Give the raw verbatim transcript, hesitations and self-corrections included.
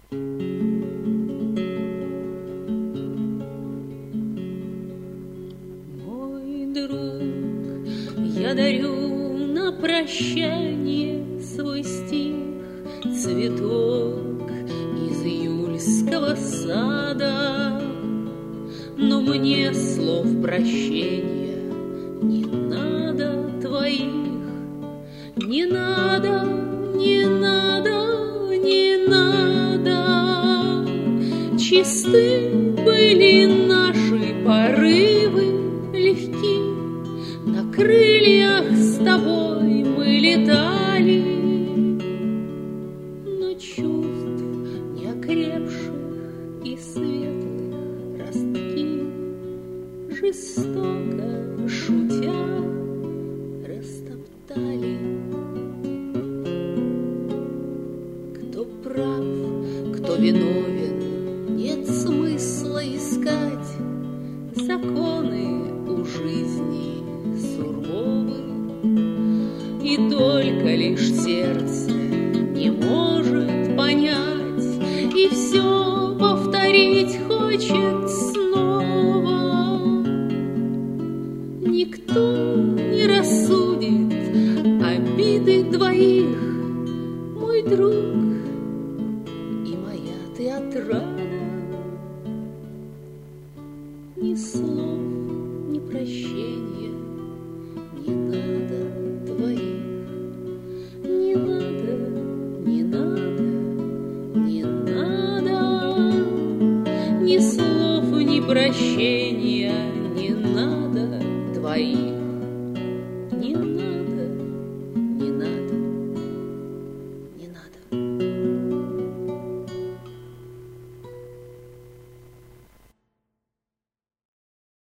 Мой друг, я дарю на прощание свой стих, цветок из июльского сада. Но мне слов прощения не надо твоих, не надо, не надо, не надо. Чисты были наши порывы, легки, на крыльях с тобой мы летали. Но чувств неокрепших и светлых ростки жестоко шутя растоптали. Кто прав, кто виновен, нет смысла искать. Законы у жизни суровы, и только лишь сердце не может понять, и все повторить хочет снова. Никто не рассудит обиды двоих, мой друг и моя ты отрада. Ни слов, ни прощения не надо твоих, не надо, не надо, не надо. Ни слов, ни прощения не надо твоих.